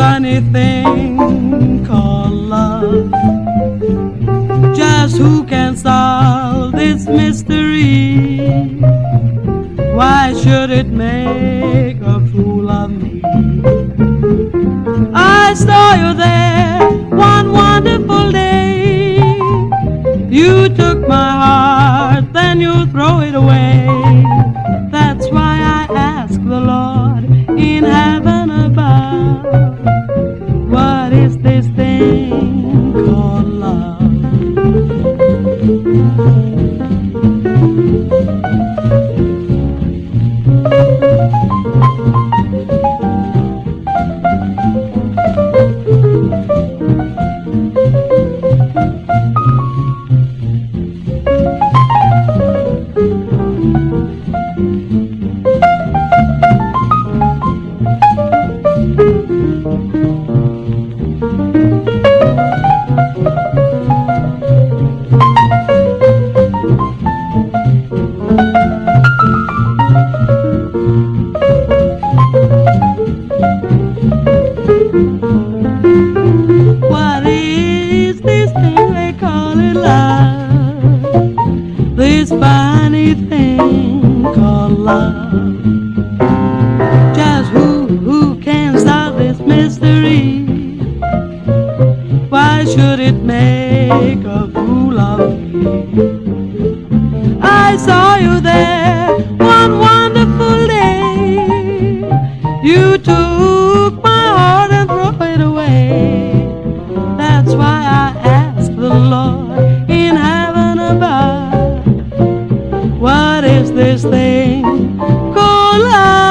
funny thing called love. Just who can solve this mystery? Why should it make a fool of me? I saw you there one wonderful day. You took my heart, then you throw it away. That's why I ask the Lord in heaven above, what is this thing called love? What is this thing they call it love? This funny thing called love. Just who can solve this mystery? Why should it make a fool of me? I saw you there one wonderful day. You took my heart and threw it away. That's why I ask the Lord in heaven above, what is this thing called love?